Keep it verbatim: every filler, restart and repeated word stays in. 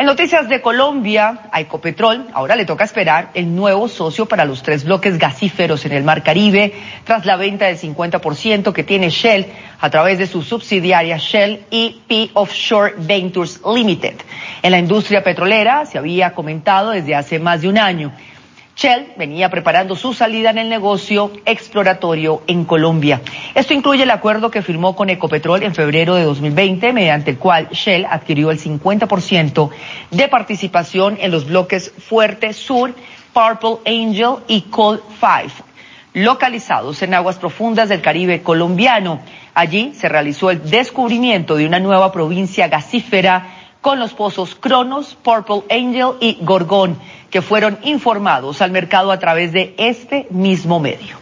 En noticias de Colombia, a Ecopetrol ahora le toca esperar el nuevo socio para los tres bloques gasíferos en el Mar Caribe, tras la venta del cincuenta por ciento que tiene Shell a través de su subsidiaria Shell E P Offshore Ventures Limited. En la industria petrolera se había comentado desde hace más de un año. Shell venía preparando su salida en el negocio exploratorio en Colombia. Esto incluye el acuerdo que firmó con Ecopetrol en febrero de dos mil veinte, mediante el cual Shell adquirió el cincuenta por ciento de participación en los bloques Fuerte Sur, Purple Angel y Cold Five, localizados en aguas profundas del Caribe colombiano. Allí se realizó el descubrimiento de una nueva provincia gasífera con los pozos Cronos, Purple Angel y Gorgón, que fueron informados al mercado a través de este mismo medio.